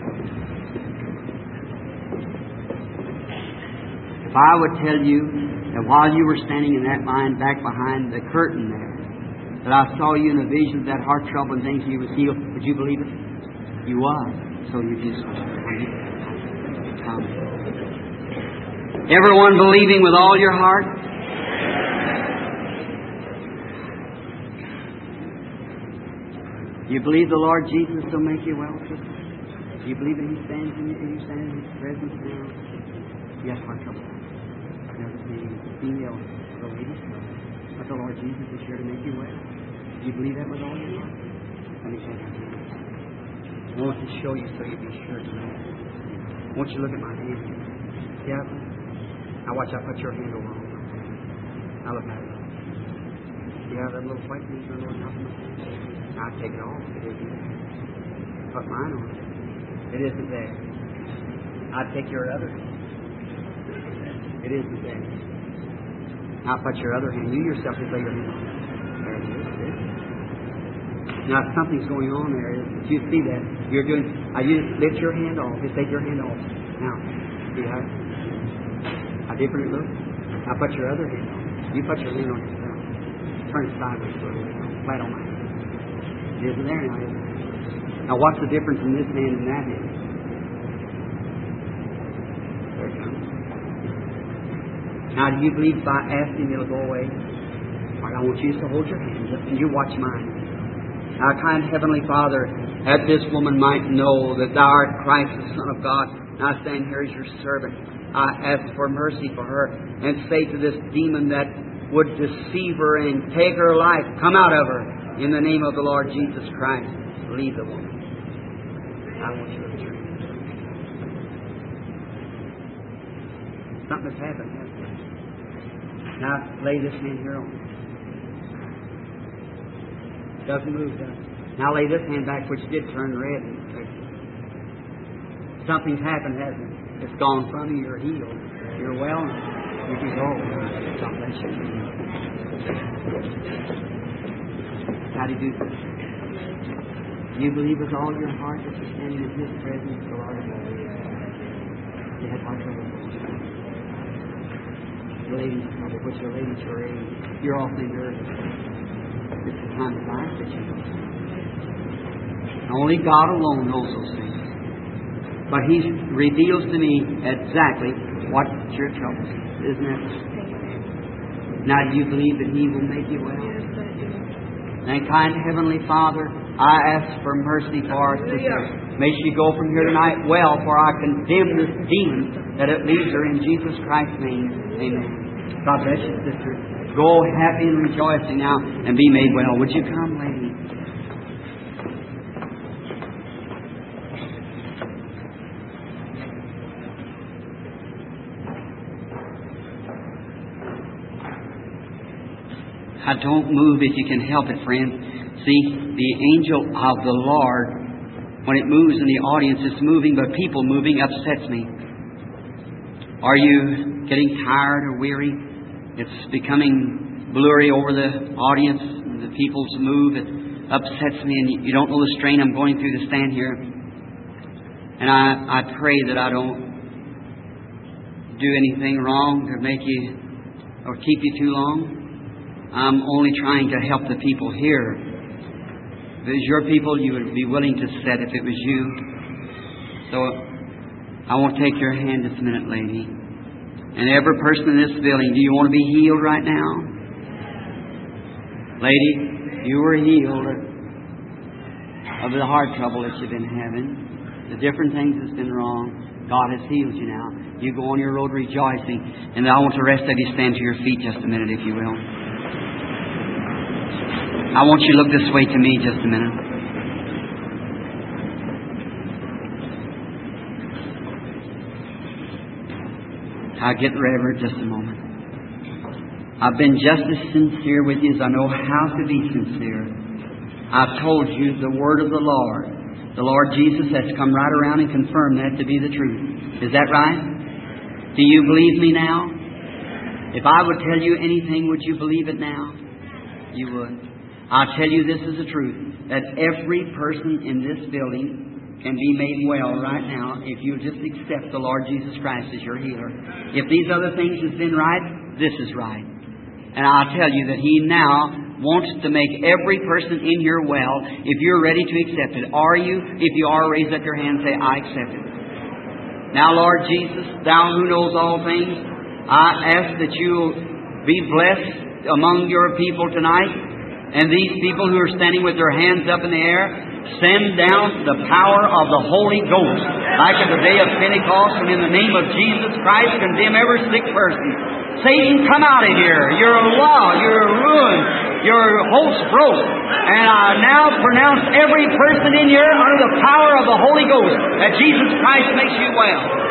If I would tell you that while you were standing in that line back behind the curtain there, that I saw you in a vision of that heart trouble and things, you was healed, would you believe it? You was. So you just come. Everyone believing with all your heart? You believe the Lord Jesus will make you well, sister? Do you believe that He stands in, in you, stands in His presence now? Yes, heart trouble. There's the female, the lady. But the Lord Jesus is here to make you well. Do you believe that with all your heart? Let me say that. I want to show you so you'll be sure to know. I want you to look at my hand. Yeah. Now watch I put your hand over on mine. Now look at it. You have that little white piece on top of my hand? Now take it off. It isn't there. Put mine on. It isn't there. I'd take your other hand. It is the same. Now put your other hand. You yourself just lay your hand on it. There it is. There it is. Now something's going on there. If you see that, you're doing. I you lift your hand off. Just take your hand off. Now, see how how different it looks. Now put your other hand on. You put your hand on yourself. Turn it sideways for a little bit. Flat on my hand. It isn't there now, is it? Now what's the difference in this hand and that hand? There it comes. Now do you believe by asking it'll go away? All right, I want you to hold your hands up and you watch mine. Our kind Heavenly Father, that this woman might know that Thou art Christ, the Son of God. Now I stand here as your servant. I ask for mercy for her and say to this demon that would deceive her and take her life, come out of her in the name of the Lord Jesus Christ. Leave the woman. I want you to return. Something has happened. Now lay this hand here on. Doesn't move, does it? Now lay this hand back, which did turn red. Something's happened, hasn't it? It's gone from you. You're healed. You're well. You can go. God bless you. How do you do this? Do you believe with all your heart that you're standing in His presence, the Lord of all? You had heart trouble. Ladies, trouble, which are ladies your age. You're awfully nervous. It's the time of life that you know. Only God alone knows those things. But He reveals to me exactly what your trouble is. Isn't that? Now do you believe that He will make you well? Yes, I do. And kind Heavenly Father, I ask for mercy for our sister. May she go from here tonight well, for I condemn this demon that it leaves her in Jesus Christ's name. Amen. God bless you, sister. Go happy and rejoicing now and be made well. Would you come, lady? I don't move if you can help it, friend. See, the angel of the Lord, when it moves in the audience, it's moving, but people moving upsets me. Are you getting tired or weary? It's becoming blurry over the audience, and the people's move. It upsets me, and you don't know the strain I'm going through to stand here. And I, I pray that I don't do anything wrong to make you or keep you too long. I'm only trying to help the people here. If it was your people, you would be willing to sit if it was you. So I won't take your hand this minute, lady. And every person in this building, do you want to be healed right now? Lady, you were healed of the heart trouble that you've been having. The different things that's been wrong. God has healed you now. You go on your road rejoicing. And I want the rest of you stand to your feet just a minute, if you will. I want you to look this way to me just a minute. I'll get Reverend just a moment. I've been just as sincere with you as I know how to be sincere. I've told you the word of the Lord. The Lord Jesus has come right around and confirmed that to be the truth. Is that right? Do you believe me now? If I would tell you anything, would you believe it now? You would. I'll tell you this is the truth, that every person in this building can be made well right now if you just accept the Lord Jesus Christ as your healer. If these other things have been right, this is right. And I'll tell you that He now wants to make every person in here well if you're ready to accept it. Are you? If you are, raise up your hand and say, I accept it. Now, Lord Jesus, Thou who knows all things, I ask that you'll be blessed among your people tonight. And these people who are standing with their hands up in the air, send down the power of the Holy Ghost, like at the day of Pentecost, and in the name of Jesus Christ, condemn every sick person. Satan, come out of here. You're lost. You're ruined. Your host broke. And I now pronounce every person in here under the power of the Holy Ghost that Jesus Christ makes you well.